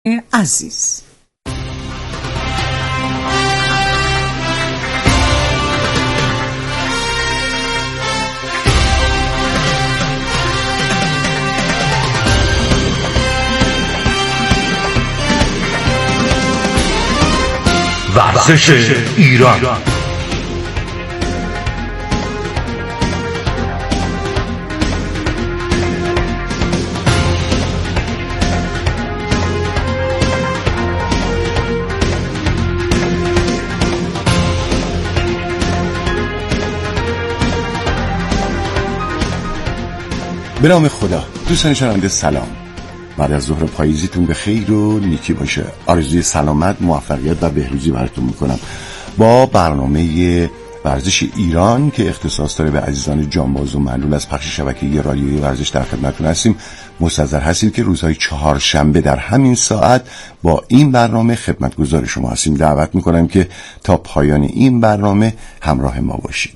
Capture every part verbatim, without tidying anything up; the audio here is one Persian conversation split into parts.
عزیز. ورزش ایران. به نام خدا. دوستان شنونده سلام. بعد از ظهر پاییزیتون به خیر و نیکی باشه. آرزوی سلامت، موفقیت و بهروزی براتون میکنم با برنامه ورزش ایران که اختصاص داره به عزیزان جانباز و معلول از پخش شبکه رادیویی ورزش. در خدمتتون هستیم. مستحضر هستیم که روزهای چهارشنبه در همین ساعت با این برنامه خدمتگزار شما هستیم. دعوت میکنم که تا پایان این برنامه همراه ما باشید.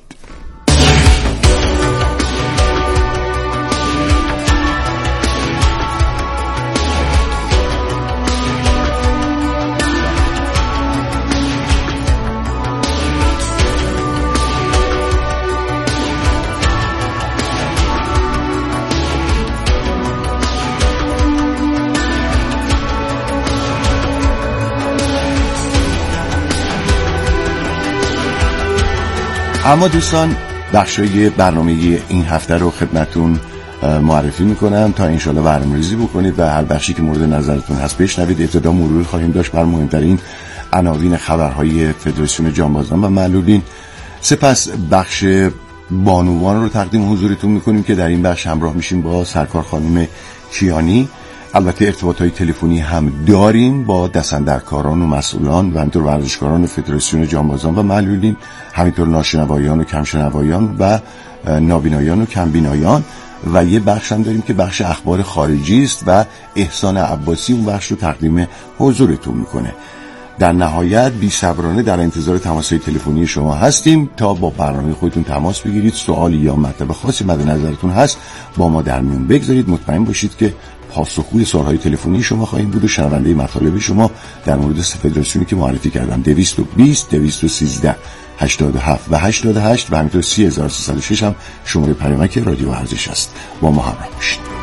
اما دوستان، بخشای برنامه این هفته رو خدمتون معرفی میکنم تا انشالله برنامه‌ریزی بکنید و هر بخشی که مورد نظرتون هست بشنوید. ابتدا مرور خواهیم داشت بر مهمترین عناوین خبرهای فدراسیون جانبازان و معلولین. سپس بخش بانوان رو تقدیم حضورتون میکنیم که در این بخش همراه میشیم با سرکار خانم کیانی. البته ارتباطات تلفنی هم داریم با دستاندرکاران و مسئولان و همینطور ورزشکاران فدراسیون جانبازان و معلولین، همینطور ناشنوایان و کمشنوایان و نابینایان و کمبینایان. و یه بخش هم داریم که بخش اخبار خارجی است و احسان عباسی اون بخش رو تقدیم حضورتون میکنه. در نهایت بی‌صبرانه در انتظار تماس‌های تلفنی شما هستیم تا با برنامه خودتون تماس بگیرید. سوالی یا مطلب خاصی مد نظرتون هست با ما در میون بگذارید. مطمئن باشید که پاسخگوی سوالهای تلفنی شما خواهیم بود و شنونده مطالب شما در مورد فدراسیونی که معرفی کردم دویست و بیست دویست و سیزده هشتاد و هفت و هشتاد و هشت و همینطور سی هزار و سیصد و شش هم شماره پیامک رادیو ورزش است. با ما همراه باشید.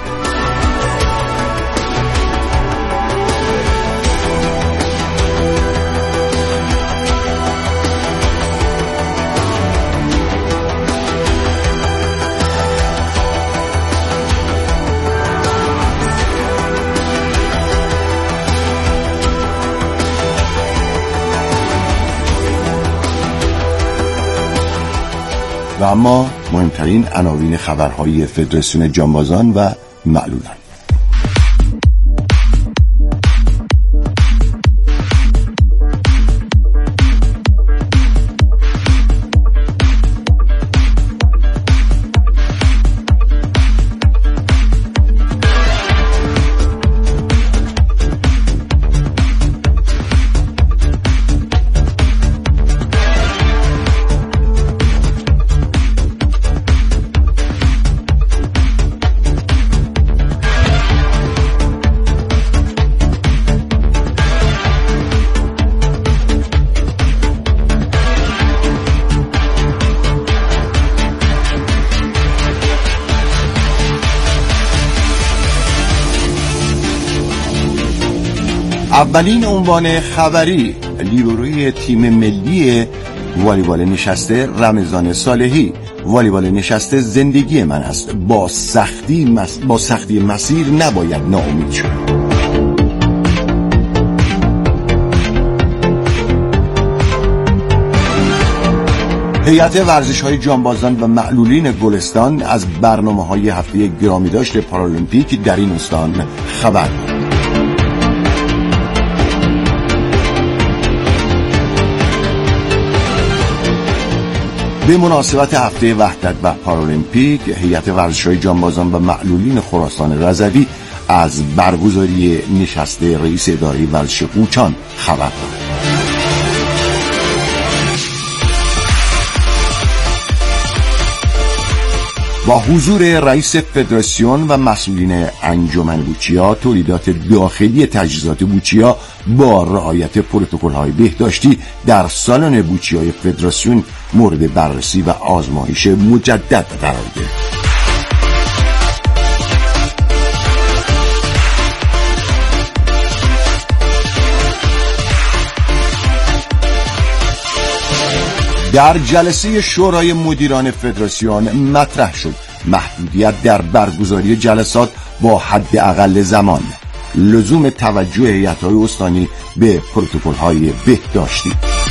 و اما مهمترین عناوین خبرهای فدراسیون جانبازان و معلولان. اولین عنوان خبری: لیبروی تیم ملی والیبال نشسته رمضان صالحی. والیبال نشسته زندگی من است. با سختی مس... با سختی مسیر نباید ناامید شد. هیئت ورزش‌های جانبازان و معلولین گلستان از برنامه‌های هفته گرامی داشت پارالمپیک در این استان خبر داد. به مناسبت هفته وحدت و پارالمپیک، هیئت ورزش‌های جانبازان و معلولین خراسان رضوی از برگزاری نشست رئیس اداره ورزش قوچان خبر داد. با حضور رئیس فدراسیون و مسئولین انجمن بوچیا، تولیدات داخلی تجهیزات بوچیا با رعایت پروتکل‌های بهداشتی در سالن بوچیای فدراسیون مورد بررسی و آزمایش مجدد قرار گرفت. در جلسه شورای مدیران فدراسیون مطرح شد محدودیت در برگزاری جلسات با حداقل زمان، لزوم توجه هیئت‌های استانی به پروتکل‌های بهداشتی.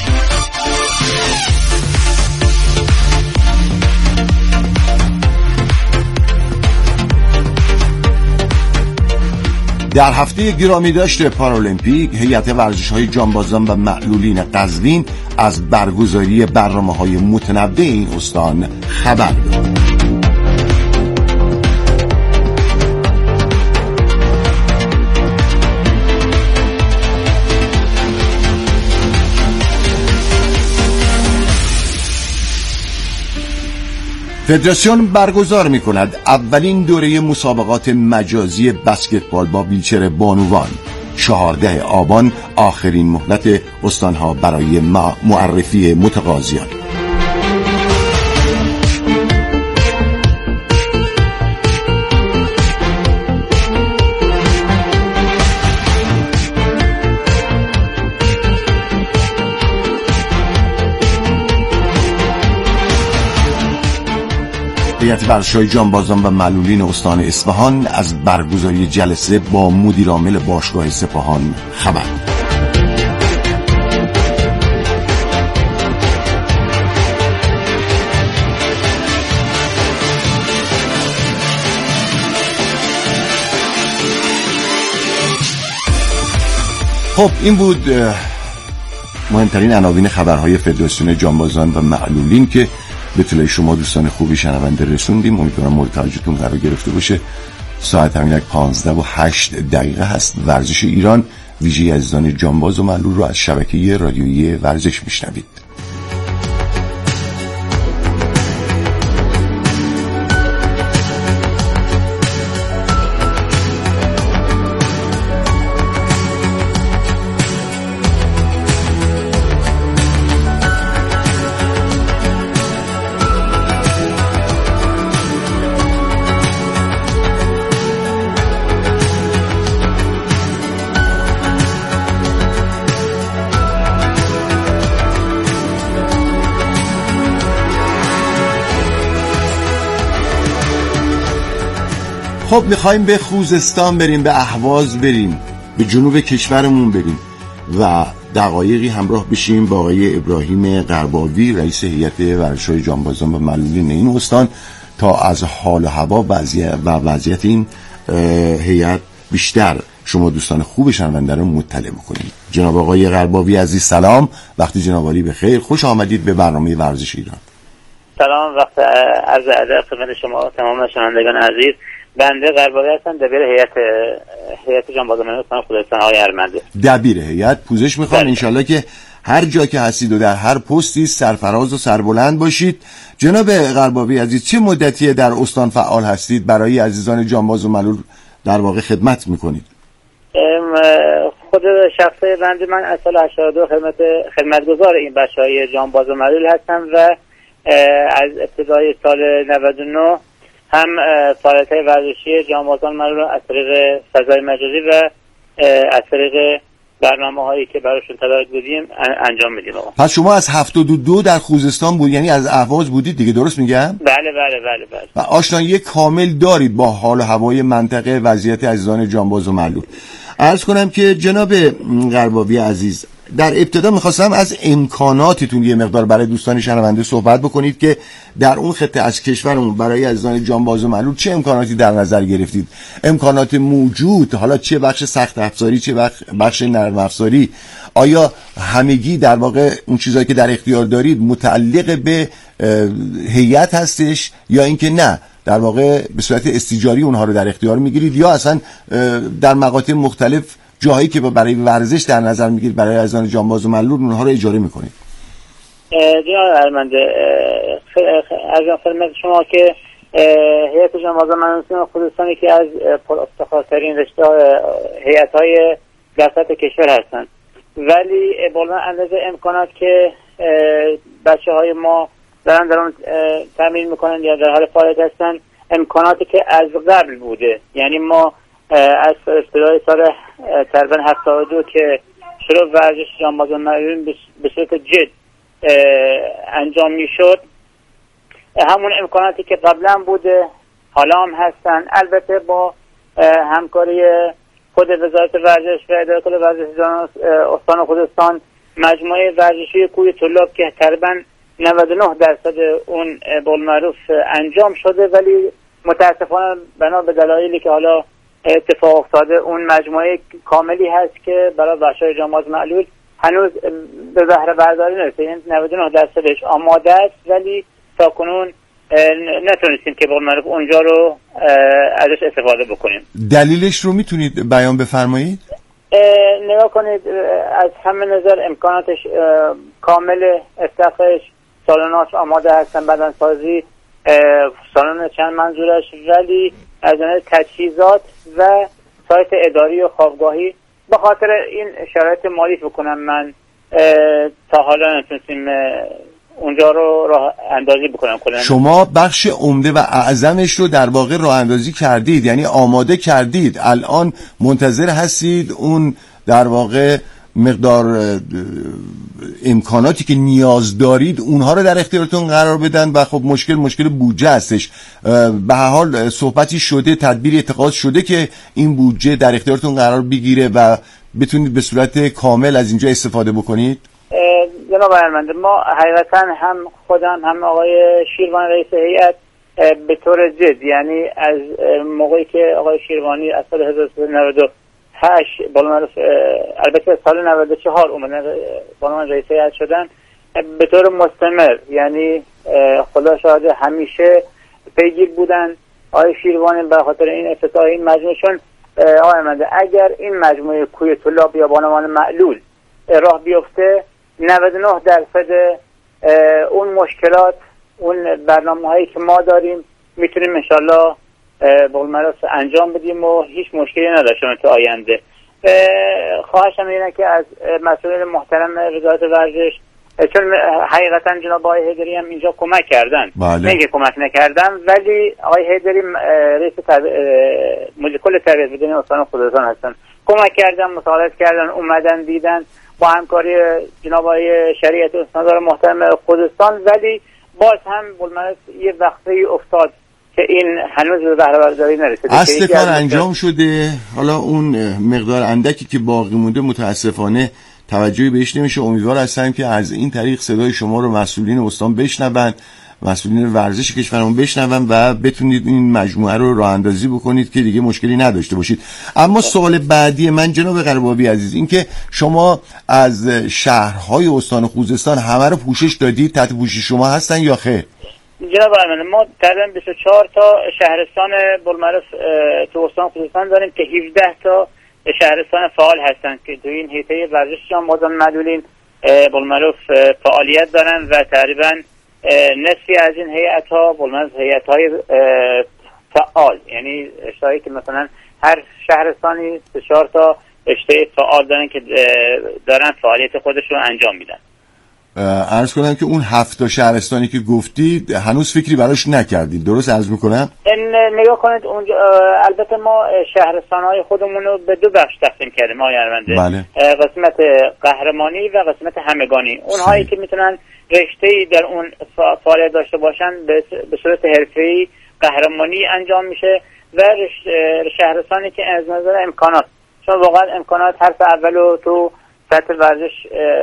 در هفته گرامی داشت پارالمپیک، هیئت ورزش‌های جانبازان و معلولین قزوین از برگزاری برنامه‌های متنوع این استان خبر داد. فدراسیون برگزار می کند اولین دوره مسابقات مجازی بسکتبال با ویلچر بانوان. چهاردهم آبان آخرین مهلت استانها برای معرفی متقاضیان. هیئت ورزش‌های جانبازان و معلولین استان اصفهان از برگزاری جلسه با مدیرعامل باشگاه سپاهان خبر داد. خب این بود مهمترین عناوین خبرهای فدراسیون جانبازان و معلولین که به اطلاع شما دوستان خوبی شنونده رسوندیم. امیدوارم مورد توجهتون قرار گرفته باشه. ساعت همین پانزده و هشت دقیقه هست. ورزش ایران، ویژه عزیزان جانباز و معلول رو از شبکه رادیویی ورزش میشنوید. خب میخوایم به خوزستان بریم، به اهواز بریم، به جنوب کشورمون بریم و دقایقی همراه بشیم با آقای ابراهیم قرباوی، رئیس هیئت ورزش‌های جانبازان و معلولین این استان، تا از حال و هوا و وضعیت این هیئت بیشتر شما دوستان خوب شنونده رو مطلع بکنید. جناب آقای قرباوی عزیز سلام، وقتی جناب عالی بخیر، خوش آمدید به برنامه ورزش ایران. سلام، وقت عرض ادب خدمت شما تمام شنوندگان عزیز. بنده قرباوی هستم، دبیر هیئت هیئت جانبازان استان خوزستان آقای ارمنده. دبیر هیئت، پوزش میخوام انشالله که هر جا که هستید و در هر پستی سرفراز و سربلند باشید. جناب قرباوی عزیز، چه مدتی در استان فعال هستید؟ برای عزیزان جانباز و معلول در واقع خدمت میکنید؟ خود شخصه بنده من از سال هشتاد و دو خدمت خدمتگزار این بچه‌های جانباز و معلول هستم و از ابتدای سال نود و نه هم فعالیت‌های ورزشی جانبازان معلول رو از طریق فضای مجازی و از طریق برنامه‌هایی که براشون تدارک بودیم انجام میدیم. پس شما از هفتاد و دو در خوزستان بود، یعنی از اهواز بودید دیگه، درست میگم؟ بله بله بله بله. و آشنایی کامل دارید با حال و هوای منطقه، وضعیت عزیزان جانباز و معلول. عرض کنم که جناب قرباوی عزیز، در ابتدا میخواستم از امکاناتتون یه مقدار برای دوستان شنونده صحبت بکنید که در اون خطه از کشورمون برای عزیزان جانباز و معلول چه امکاناتی در نظر گرفتید؟ امکانات موجود، حالا چه بخش سخت افزاری چه بخش نرم افزاری، آیا همگی در واقع اون چیزایی که در اختیار دارید متعلق به هیئت هستش یا اینکه نه در واقع به صورت استیجاری اونها رو در اختیار میگیرید یا اصلا در مقاطع مختلف جاهایی که برای ورزش در نظر میگیرید برای عزیزان جانباز و معلول اونها رو اجاره میکنید؟ جناب ارمنده، از خدمت شما که هیئت جانباز معلولین خودستانی که از پرافتخارترین رشته هیئت‌های در سطح کشور هستند، ولی بالا اندازه امکانات که بچه های ما دارن در اون تامین میکنن یا در حال فعالیت هستن، امکاناتی که از قبل بوده، یعنی ما از ابتدای سال تقریبا هفتاد و دو که شروع ورزش جانبازان معلولین به صورت جد انجام میشد، همون امکاناتی که قبلا بوده حالا هم هستن، البته با همکاری خود وزارت ورزش و اداره کل ورزش استان خودستان، مجموعه ورزشی کوی طلاب که تقریبا نود و نه درصد اون بالمعروف انجام شده، ولی متاسفانه بنا به دلایلی که حالا اتفاق افتاده اون مجموعه کاملی هست که برای بچه‌های جانباز معلول هنوز به بهره برداری نرسیده، یعنی نود و نه درصدش آماده است، ولی تا کنون نتونستیم که بالمعروف اونجا رو ازش استفاده بکنیم. دلیلش رو میتونید بیان بفرمایید؟ نگاه کنید، از همه نظر امکاناتش کامل، استخش، سالناش آماده هستن، بدنسازی، سالن چند منظورش، ولی از نظر تجهیزات و سایت اداری و خوابگاهی به خاطر این شرایط مالی بکنم من تا حالا نتونستیم اونجا رو راه اندازی بکنم. شما بخش عمده و اعظمش رو در واقع راه اندازی کردید، یعنی آماده کردید، الان منتظر هستید اون در واقع مقدار امکاناتی که نیاز دارید اونها رو در اختیارتون قرار بدن و خب مشکل مشکل بودجه هستش. به هر حال صحبتی شده، تدبیری اتخاذ شده که این بودجه در اختیارتون قرار بگیره و بتونید به صورت کامل از اینجا استفاده بکنید؟ جناب ارمنده، ما حقیقتا هم خودم هم آقای شیروانی رئیس هیئت به طور جد، یعنی از موقعی که آقای شیروانی از سال هزار و سیصد و نود و هشت بالمعروف، البته سال نود و چهار اومدن بالمعروف رئیس هیئت شدن، به طور مستمر، یعنی خدا شاهد همیشه پیگیر بودن آقای شیروانی به خاطر این افتتاح این مجموعه. چون آقای ارمنده اگر این مجموعه کوی طلاب یا بانوان معلول راه بیفته، نود و نه درصد اون مشکلات، اون برنامه هایی که ما داریم میتونیم انشالله بالمعروف انجام بدیم و هیچ مشکلی نداشتیم تا آینده. خواهشم اینه که از مسئولین محترم وزارت ورزش، چون حقیقتا جناب آقای حیدری هم اینجا کمک کردن، نه اینکه کمک نکردن، ولی آقای حیدری رئیس مدیر کل تربیت بدنی استان خودستان هستن، کمک کردن، مساعدت کردن، اومدن دیدن با همکاری جناب آقای شریعت استاندار محترم خودستان، ولی باز هم بالمعروف یه وقتی افتاد که این هنوز به بهره برداری نرسیده. اصل کار انجام شده، حالا اون مقدار اندکی که باقی مونده متاسفانه توجهی بهش نمیشه. امیدوار هستم که از این طریق صدای شما رو مسئولین استان بشنون، مسئولین ورزش کشورمون بشنون و بتونید این مجموعه رو راه اندازی بکنید که دیگه مشکلی نداشته باشید. اما سوال بعدی من جناب قربابی عزیز این که شما از شهرهای استان خوزستان همه رو پوشش دادید، تحت پوشش شما هستن یا خیر؟ جناب آقای، ما تقریبا بیست و چهار تا شهرستان بالمعروف تو استان خوزستان داریم که هفده تا شهرستان فعال هستند که تو این حیطه ورزش جانبازان معلولین بالمعروف فعالیت دارن و تقریبا نصفی از این هیئت‌ها بالمعروف هیئت‌های فعال، یعنی اشتهایی که مثلا هر شهرستانی سه چهار تا اشته فعال دارن که دارن فعالیت خودشون انجام میدن. عرض کنم که اون هفت تا شهرستانی که گفتید هنوز فکری براش نکردید، درست عرض میکنم؟ نگاه کنید اونجا، البته ما شهرستان‌های خودمون رو به دو بخش تقسیم کردیم آقای ارمنده. بله. قسمت قهرمانی و قسمت همگانی. اونهایی که میتونن رشته‌ای در اون فعالیت داشته باشن به صورت حرفه‌ای قهرمانی انجام میشه و شهرستانی که از نظر امکانات، چون واقعا امکانات حرف اولو تو سطح ورزش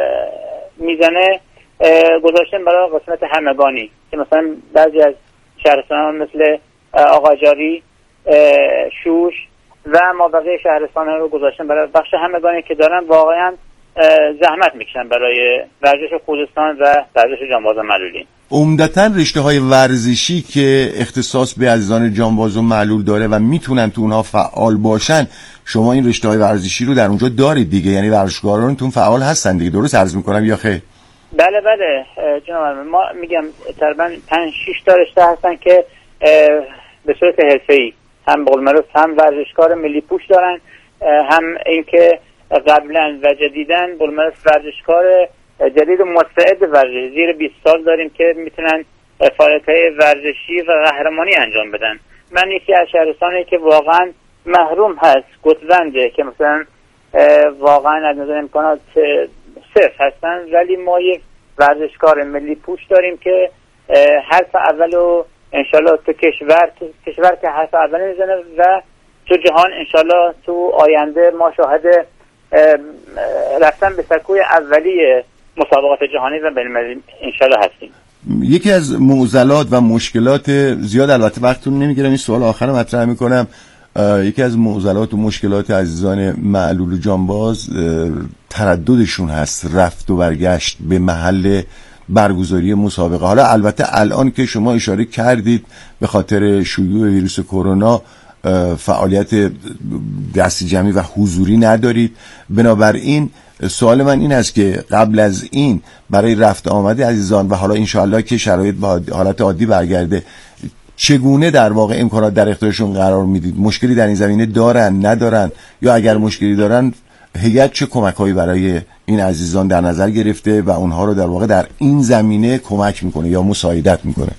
میزنه، گذاشتن برای قسمت همگانی که مثلا بعضی از شهرستان مثل آقاجاری، شوش و ما بقیه شهرستان رو گذاشتن برای بخش همگانی که دارن واقعا زحمت میکشن برای ورزش خوزستان و ورزش جانبازان معلولین. عمدتاً رشته های ورزشی که اختصاص به عزیزان جانباز و معلول داره و میتونن تو اونها فعال باشن، شما این رشته های ورزشی رو در اونجا دارید دیگه، یعنی ورزشکارانتون فعال هستن دیگه، درست عرض میکنم یا خیر؟ بله بله جناب، ما میگم تقریبا پنج شش تا رشته هستن که به صورت حرفه‌ای، هم به قول معروف هم ورزشکار ملی پوش دارن، هم اینکه قبلا و جدیداً به قول معروف ورزشکار جدید مستعد ورزشی زیر بیست سال داریم که میتونن فعالیت‌های ورزشی و قهرمانی انجام بدن. من یکی از شهرستانی که واقعا محروم هست، گتونده، که مثلا واقعا از نظر امکانات صفر هستن، ولی ما یک ورزشکار ملی پوش داریم که حرف اولو انشالله تو کشور تو کشور که حرف اول میزنه و تو جهان انشالله تو آینده ما شاهد رفتن به سکوی اولی مسابقات جهانی و بین‌المللی انشالله هستیم. یکی از معضلات و مشکلات زیاد، البته وقتتون نمیگیرم، این سوال آخر مطرح میکنم، یکی از معضلات و مشکلات عزیزان معلول و جانباز ترددشون هست رفت و برگشت به محل برگزاری مسابقه. حالا البته الان که شما اشاره کردید به خاطر شیوع ویروس کرونا فعالیت دستی جمعی و حضوری ندارید، بنابراین سوال من این است که قبل از این برای رفت آمد عزیزان و حالا انشاءالله که شرایط با حالت عادی برگرده، چگونه در واقع امکانات در اختیارشون قرار میدید؟ مشکلی در این زمینه دارن ندارن؟ یا اگر مشکلی دارن هیئت چه کمک‌هایی برای این عزیزان در نظر گرفته و اونها رو در واقع در این زمینه کمک میکنه یا مساعدت میکنه؟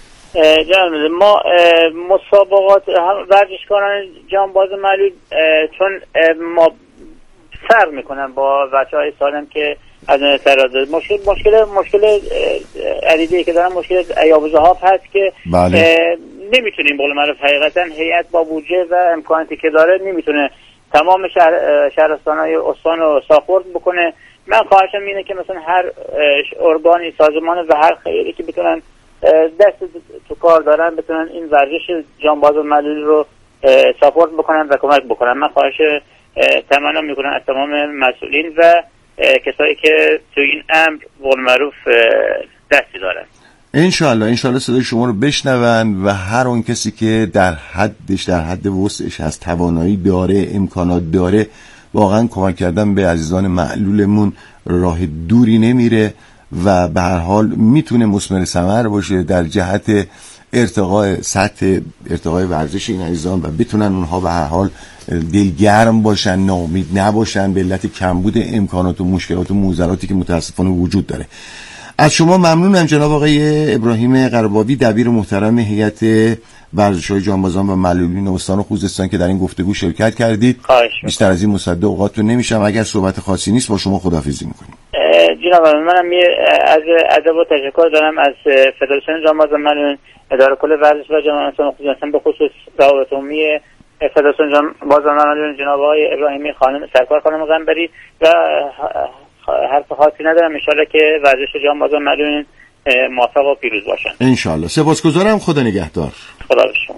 جناب ما مسابقات ورزشکاران جانباز معلول چون ما فرق میکنن با بچه‌های سالم که از نظر تردد مشکل مشکل مشکل عدیده‌ای که دارن، مشکل عیاب ضعاف هست که بله. نمیتونیم بقول معروف حقیقتا هیئت با بودجه و امکاناتی که داره نمیتونه تمام شهر شهرستان‌های استان رو ساپورت بکنه. من خواهشم اینه که مثلا هر ارگانی، سازمان و هر خیلی که بتونن دست تو کار دارن بتونن این ورزش جانباز معلول رو ساپورت بکنن و کمک بکنن. من خواهش تمنا میکنم از تمام مسئولین و کسایی که تو این امر بقول معروف دستی دارن. انشالله انشالله صدای شما رو بشنون و هر اون کسی که در حدش در حد وسعش هست، توانایی داره، امکانات داره، واقعا کمک کردن به عزیزان معلولمون راه دوری نمیره و به هر حال میتونه مثمر ثمر باشه در جهت ارتقاء سطح ارتقاء ورزش این عزیزان و بتونن اونها به هر حال دلگرم باشن، ناامید نباشن به علت کمبود امکانات و مشکلات و معضلاتی که متاسفانه وجود داره. از شما ممنونم جناب آقای ابراهیم قرباوی، دبیر محترم هیئت ورزش‌های جانبازان و معلولین استان خوزستان که در این گفتگو شرکت کردید. بیشتر از این مصدق اوقاتتون نمیشم. اگر صحبت خاصی نیست با شما خداحافظی میکنیم. جناب منم از ادب و تشکر دارم از فدراسیون جانبازان معلولین، اداره کل ورزش و جانبازان خوزستان، به خصوص روابط عمومی فدراسیون جانبازان معلولین جناب آقای ابراهیمی خانم سرکار خانم قنبری و حرف خاصی ندارم. ان شاءالله که ورزش جانبازان معلولین موفق و پیروز باشن. ان شاءالله. سپاسگزارم. خدا نگهدار. خدا به شما.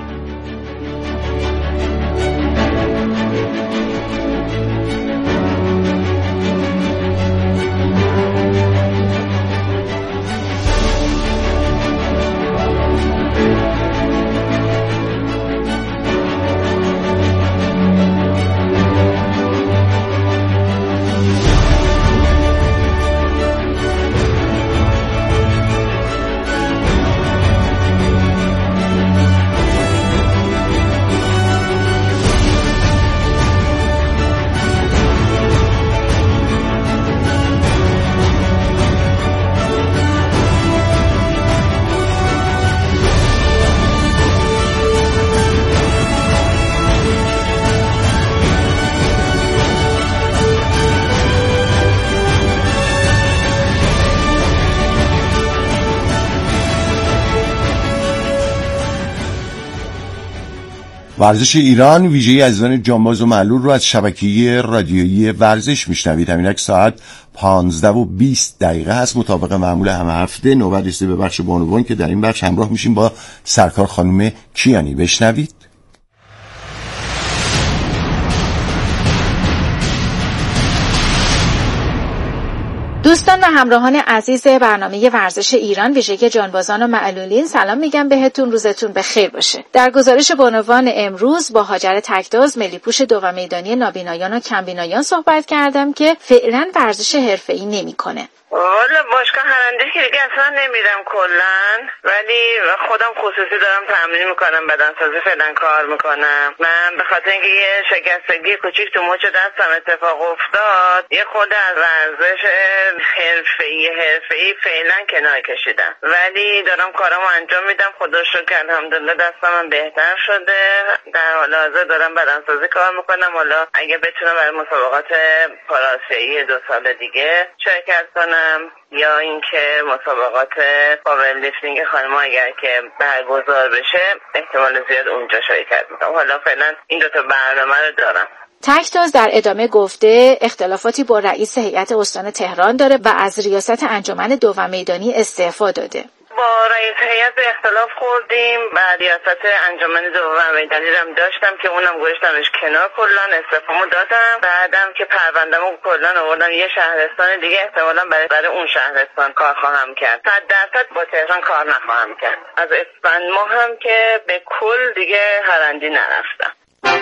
ورزش ایران ویژه‌ای عزیزان جانباز و معلول رو از شبکه رادیویی ورزش میشنوید. همینک ساعت پانزده و بیست دقیقه هست مطابق معمول همه هفته. نوبت رسیده به بخش بانوان که در این بخش همراه میشیم با سرکار خانم کیانی. بشنوید. دوستان و همراهان عزیز برنامه ورزش ایران ویژگی جانبازان و معلولین، سلام میگم بهتون، روزتون بخیر باشه. در گزارش بانوان امروز با هاجر تکداز، ملی پوش دو و میدانی نابینایان و کمبینایان صحبت کردم که فعلا ورزش حرفه‌ای نمی‌کنه. والا باشگاه هرندش که دیگه اصلا نمیرم کلن، ولی خودم خصوصی دارم تمرین میکنم، بدنسازی فعلا کار میکنم. من به خاطر اینکه یه شکستگی کوچیک تو مچ دستم اتفاق افتاد، یه خود از ورزش حرفه‌ای حرفه‌ای فعلا کنار کشیدم، ولی دارم کارامو انجام میدم. خدا رو شکر الحمدلله دستم بهتر شده. در حال حاضر دارم بدنسازی کار میکنم. حالا اگه بتونم برای مسابقات پاراسیایی دو سال دیگه شرکت کنم یا اینکه مسابقات پاور لیفتینگ خانم‌ها اگر که برگزار بشه احتمال زیاد اونجا شرکت میکنم. حالا فعلا این دو تا برنامه رو دارم. تکتاز در ادامه گفته اختلافاتی با رئیس هیئت استان تهران داره و از ریاست انجمن دوم میدانی استعفا داده. با رئیس هیئت به اختلاف خوردیم و ریاست انجمن دوم میدانی هم داشتم که اونم گذاشتمش کنار، کلا استعفامو دادم. بعدم که پروندهمو کلا آوردم یه شهرستان دیگه، احتمالاً برای برای اون شهرستان کار خواهم کرد. صد درصد با تهران کار نخواهم کرد. از اسفند ماه هم که به کل دیگه هرندی نرفتم.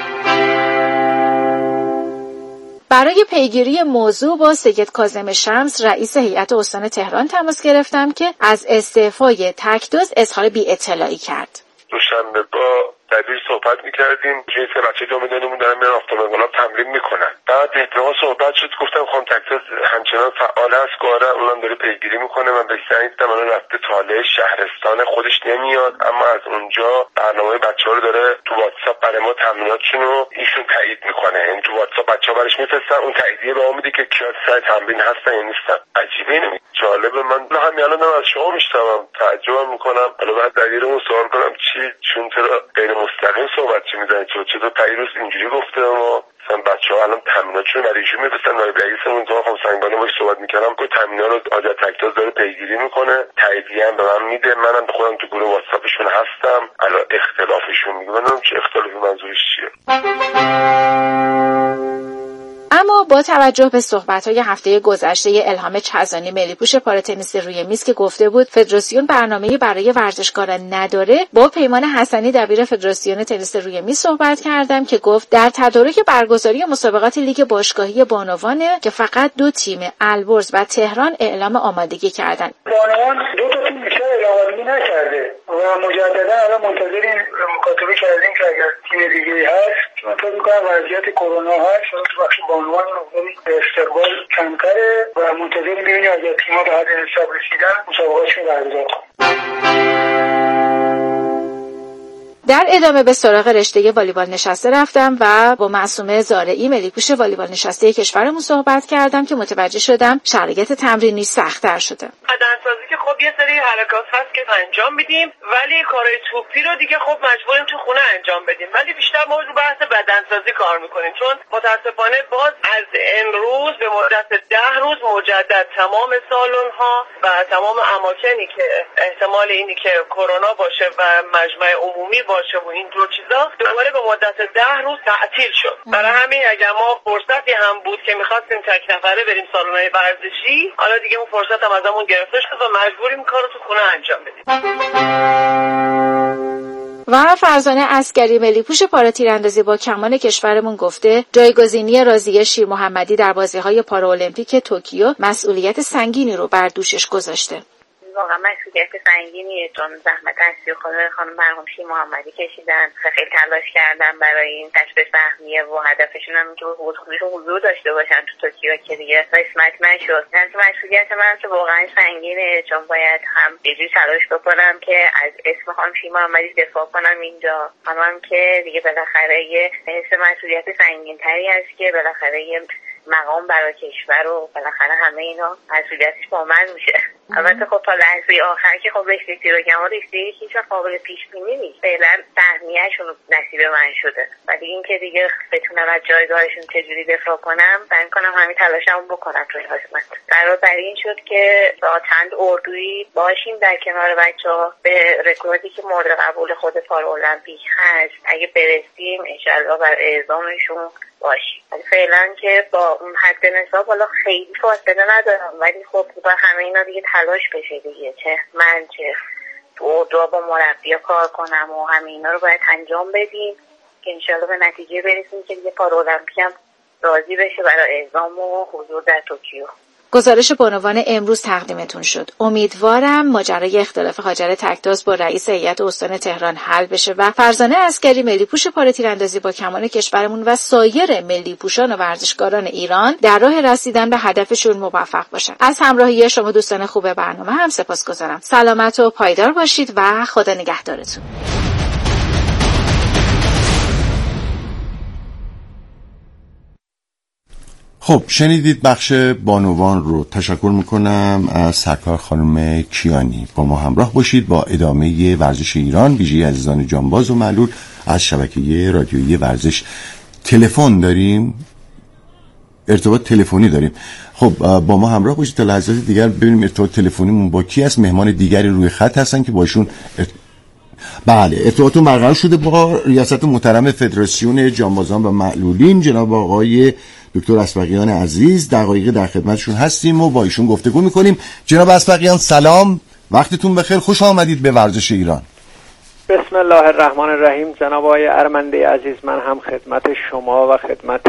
برای پیگیری موضوع با سید کاظم شمس رئیس هیئت استان تهران تماس گرفتم که از استعفای تکدوز اظهار بی‌اطلاعی کرد. دوشنبه با دبیر صحبت میکردیم، یه سه بچه جامعه دانمون دارن میرن آفتاب انقلاب تمرین میکنن. بعد احتمال صحبت شد، گفتم خانم تکتاز همچنان فعال هست، کاره اونم داره پیگیری میکنه. من بهش زنگ زدم، الان رفته تاله شهرستان خودش نمیاد، اما از اونجا برنامه بچه‌ها رو داره تو واتساپ برای ما تمریناتشون رو ایشون تایید میکنه. یعنی تو واتساپ بچه‌ها براش میفرستن، اون تاییدیه به ما میده که کیا سر تمرین هستن یا نیستن. عجیبه اینه. جالبه. من همین الان از شما میشنوم، تعجب میکنم. حالا بعد درگیرمون سوال کنم چی، چون چرا غیر مستقیم صحبت چی میزنید؟ چرا چطور پیروز اینجوری گفته؟ ما مثلا بچه‌ها الان تامیناتشون برای ایشون میفرستن. نایب رئیسمون تو خانم سنگبانی باهاش صحبت میکردم که تامینا رو آجا تکتاز داره پیگیری میکنه، تاییدیه هم به من میده. منم به خودم تو گروه واتساپشون هستم. الان اختلافشون میگه، من چه اختلافی منظورش چیه؟ اما با توجه به صحبت‌های هفته گذشته الهام چزانی ملی‌پوش پاراتنیس روی میز که گفته بود فدراسیون برنامه‌ای برای ورزشکاران نداره، با پیمان حسنی دبیر فدراسیون تنیس روی میز صحبت کردم که گفت در تدارک برگزاری مسابقات لیگ باشگاهی بانوانه که فقط دو تیم البرز و تهران اعلام آمادگی کردن. بانوان دو تا تیم بیشتر اعلام آمادگی نکرده و مجددا الان منتظریم مکاتبه کردیم که اگر تیم دیگه‌ای هست، چون فکر می‌کنم وضعیت کرونا هست تو بخش بانوان به استقبال کمتره و منتظر می‌بینیم اگر تیم‌ها به حد حساب رسیدن مسابقاتشون برگزار کنن. در ادامه به سراغ رشته والیبال نشسته رفتم و با معصومه زارعی ملی‌پوش والیبال نشسته کشورمون صحبت کردم که متوجه شدم شرایط تمرینی سخت‌تر شده. بدنسازی که خب یه سری حرکات هست که انجام میدیم، ولی کارهای توپی رو دیگه خب مجبوریم تو خونه انجام بدیم، ولی بیشتر ما رو بحث بدنسازی کار میکنیم، چون متاسفانه باز از امروز به مدت ده روز مجدد تمام سالن‌ها و تمام اماکنی که احتمال اینی که کرونا باشه و مجمع عمومی باشه و این جور چیزا دوباره به مدت ده روز تعطیل شد. برای همین اگر ما فرصتی هم بود که می‌خواستیم تک نفره بریم سالن‌های ورزشی، حالا دیگه اون فرصت هم ازمون گرفته شد و مجبوریم کارو تو خونه انجام بدیم. و فرزانه عسکری ملی‌پوش پارا تیراندازی با کمان کشورمون گفته جایگزینی راضیه شیر محمدی در بازی‌های پارالمپیک توکیو مسئولیت سنگینی رو بر دوشش گذاشته. واقعا مسئولیت سنگینیه، چون زحمت اصلی خود خانم مرحوم شیر محمدی کشیدن، خیلی تلاش کردن برای این کسب سهمیه و هدفشون هم که خودشون حضور داشته باشن تو توکیو که دیگه قسمت نشد. یعنی مسئولیت من که واقعا سنگینه، چون باید هم یه جوری تلاش بکنم که از اسم خانم شیر محمدی دفاع کنم اینجا، هم که دیگه بالاخره یه حس مسئولیت سنگین‌تری هست که بالاخره یه مقام برای کشور و بالاخره همه اینا مسئولیتش با من میشه. البته خب تا لحظه آخر که خب رشته رو گم رشته هیچ قابل پیش بینی نیست، فعلا سهمیه‌شون نصیب من شده، ولی این که دیگه بتونم از جایگاهشون چجوری دفاع کنم، من کنم همین تلاشمو بکنم توی حکومت. قرار بر این شد که با چند اردویی باشیم در کنار بچه‌ها به رکوردی که مورد قبول خود پارالمپیک هست اگه برسیم انشالله بر اعزامشون باشیم. فعلا که با اون حد نصاب حالا خیلی فاصله ندارم، ولی خب با همه اینا دیگه تلاش بشه دیگه، چه من چه تو دو با مربی کار کنم و همه اینا رو باید انجام بدیم که انشالله به نتیجه برسیم که دیگه پارالمپیک هم راضی بشه برای اعزام و حضور در توکیو. گزارش بانوان امروز تقدیمتون شد. امیدوارم ماجرای اختلاف هاجر تکتاز با رئیس هیئت استان تهران حل بشه و فرزانه عسکری ملی پوش پاره تیراندازی با کمان کشورمون و سایر ملی پوشان و ورزشکاران ایران در راه رسیدن به هدفشون موفق باشن. از همراهی شما دوستان خوب برنامه هم سپاسگزارم. سلامت و پایدار باشید و خدا نگهدارتون. خب شنیدید بخش بانوان رو. تشکر میکنم از سرکار خانم کیانی. با ما همراه باشید با ادامه ورزش ایران. ویژه عزیزان جانباز و معلول از شبکه رادیویی ورزش. تلفن داریم، ارتباط تلفنی داریم. خب با ما همراه باشید تا لحظات دیگر ببینیم ارتباط تلفنیمون با کی است. مهمان دیگری روی خط هستن که باشون ارت... بله ارتباطون برقرار شده با ریاست محترم فدراسیون جانبازان و معلولین جناب آقای دکتر اسبقیان عزیز. دقایق در خدمتشون هستیم و با ایشون گفتگو میکنیم. جناب اسبقیان سلام، وقتتون بخیر، خوش آمدید به ورزش ایران. بسم الله الرحمن الرحیم. جناب آقای ارمنده عزیز، من هم خدمت شما و خدمت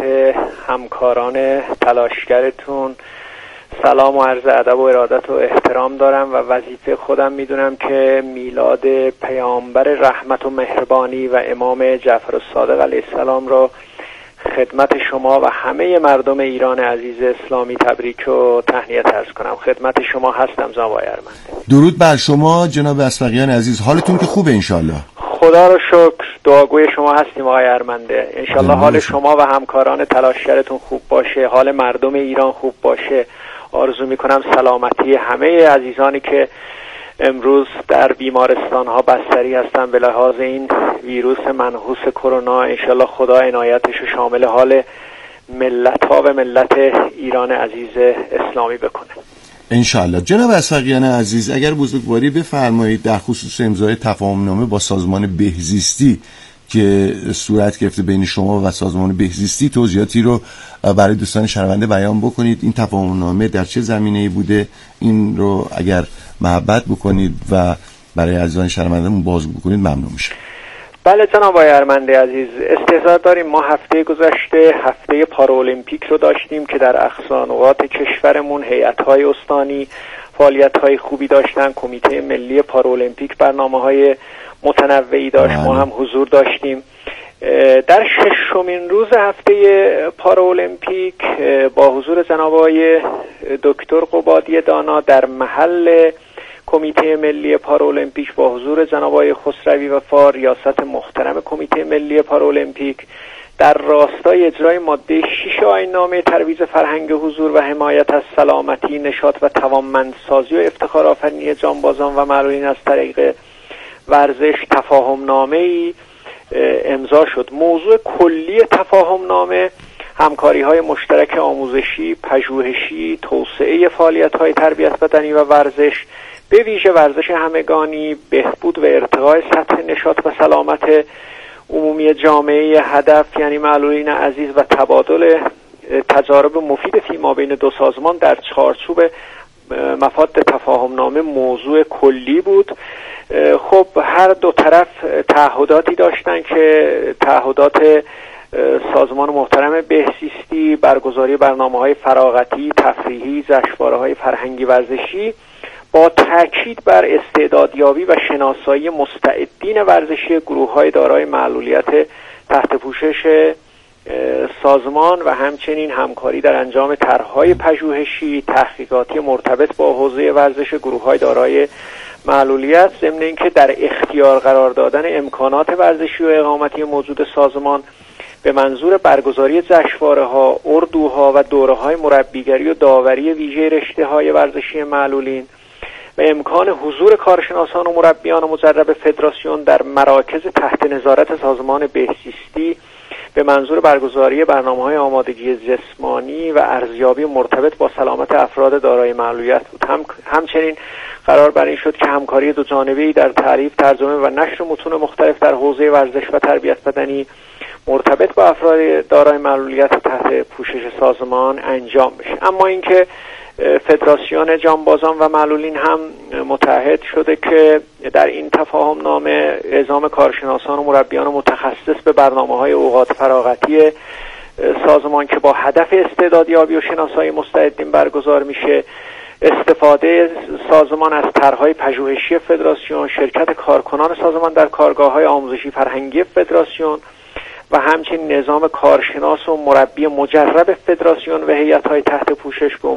همکاران تلاشگرتون سلام و عرض ادب و ارادت و احترام دارم و وظیفه خودم میدونم که میلاد پیامبر رحمت و مهربانی و امام جعفر الصادق علیه السلام را خدمت شما و همه مردم ایران عزیز اسلامی تبریک و تهنیت عرض کنم. خدمت شما هستم جناب آقای ارمنده. درود بر شما جناب اسبقیان عزیز. حالتون که خوبه انشالله؟ خدا رو شکر، دعاگوی شما هستیم آقای ارمنده. انشالله حال شما و همکاران تلاشگرتون خوب باشه، حال مردم ایران خوب باشه. آرزو میکنم سلامتی همه عزیزانی که امروز در بیمارستان ها بستری هستن به لحاظ این ویروس منحوس کرونا. انشالله خدا عنایتش شامل حال ملت ها و ملت ایران عزیز اسلامی بکنه انشالله. جناب اسبقیان عزیز اگر بزرگواری بفرمایید در خصوص امضای تفاهمنامه با سازمان بهزیستی که صورت گرفته بین شما و سازمان بهزیستی توضیحاتی رو برای دوستان شنونده بیان بکنید. این تفاهمنامه در چه زمینه‌ای بوده؟ این رو اگر محبت بکنید و برای عزیزان شنونده‌مون باز بکنید ممنون میشه. بله جناب آقای ارمنده عزیز، استحضار داریم. ما هفته گذشته هفته پارالمپیک رو داشتیم که در اقصا نقاط کشورمون هیئت‌های استانی فعالیت‌های خوبی داشتن. کمیته ملی پارالمپیک برنامه‌های متنوعی داشت. ما هم حضور داشتیم. در ششمین روز هفته پارالمپیک با حضور جناب آقای دکتر قبادی دانا در محل کمیته ملی پارالمپیک با حضور جناب آقای خسروی وفا ریاست محترم کمیته ملی پارالمپیک در راستای اجرای ماده شش آیین‌نامه ترویج فرهنگ حضور و حمایت از سلامتی، نشاط و توانمندسازی و افتخار آفرینی جانبازان و معلولین از طریق ورزش تفاهمنامه‌ای امضا شد. موضوع کلی تفاهمنامه همکاری‌های مشترک آموزشی، پژوهشی، توسعه فعالیت‌های تربیت بدنی و ورزش، به ویژه ورزش همگانی، بهبود و ارتقای سطح نشاط و سلامت عمومی جامعه هدف یعنی معلولین عزیز و تبادل تجارب مفید فیما بین دو سازمان در چارچوب مفاد تفاهمنامه موضوع کلی بود. خب هر دو طرف تعهداتی داشتن که تعهدات سازمان محترم بهزیستی برگزاری برنامه‌های فراغتی، تفریحی، جشنواره‌های فرهنگی ورزشی با تاکید بر استعدادیابی و شناسایی مستعدین ورزشی گروه‌های دارای معلولیت تحت پوشش سازمان و همچنین همکاری در انجام طرح‌های پژوهشی تحقیقاتی مرتبط با حوزه ورزش گروه‌های دارای معلولیت، ضمن اینکه در اختیار قرار دادن امکانات ورزشی و اقامتی موجود سازمان به منظور برگزاری جشنواره‌ها، اردوها و دوره‌های مربیگری و داوری ویژه رشته‌های ورزشی معلولین و امکان حضور کارشناسان و مربیان مجرب فدراسیون در مراکز تحت نظارت سازمان بهزیستی به منظور برگزاری برنامه‌های آمادگی جسمانی و ارزیابی مرتبط با سلامت افراد دارای معلولیت بود. هم همچنین قرار بر این شد که همکاری دو جانبه‌ای در تعریف، ترجمه و نشر متون مختلف در حوزه ورزش و تربیت بدنی مرتبط با افراد دارای معلولیت تحت پوشش سازمان انجام بشه. اما اینکه فدراسیون جانبازان و معلولین هم متحد شده که در این تفاهمنامه اعزام کارشناسان و مربیان متخصص به برنامه‌های اوقات فراغتی سازمان که با هدف استعدادیابی و شناسایی مستعدین برگزار میشه، استفاده سازمان از طرح‌های پژوهشی فدراسیون، شرکت کارکنان سازمان در کارگاه‌های آموزشی فرهنگی فدراسیون و همچنین نظام کارشناس و مربی مجرب فدراسیون و هیئت‌های تحت پوشش به